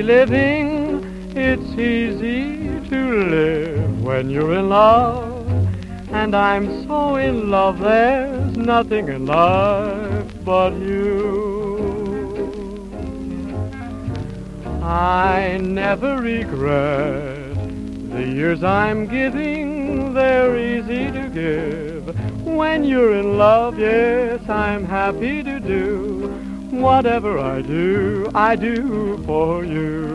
living, it's easy to live when you're in love. And I'm so in love, there's nothing in life but you. I never regret the years I'm giving, they're easy to give. When you're in love, yes, I'm happy to do whatever I do for you.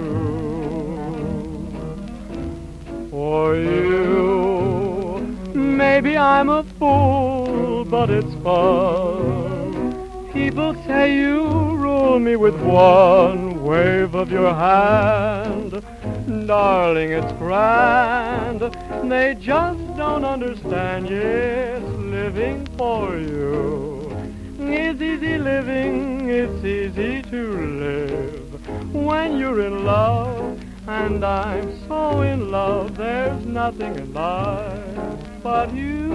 For you, maybe I'm a fool, but it's fun. People say you rule me with one wave of your hand. Darling, it's grand. They just don't understand, yes, living for you is easy living, it's easy to live when you're in love. And I'm so in love, there's nothing in life but you.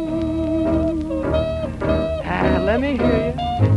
Let me hear you.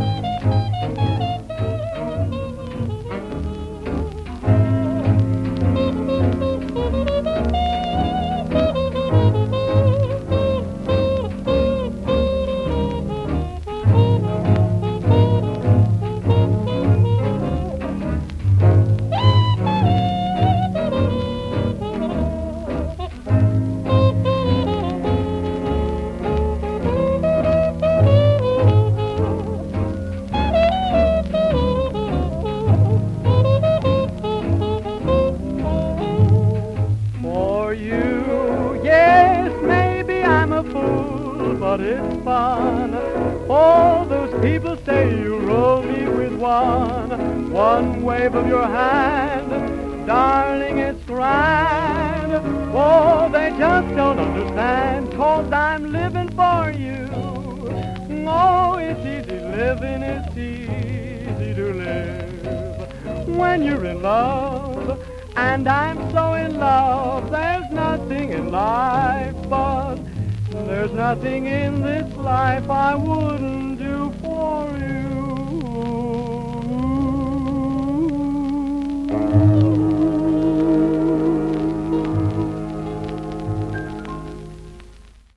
But it's fun. All those people say you roll me with one wave of your hand. Darling, it's grand. Oh, they just don't understand, 'cause I'm living for you. Oh, it's easy living, it's easy to live when you're in love. And I'm so in love, there's nothing in life but there's nothing in this life I wouldn't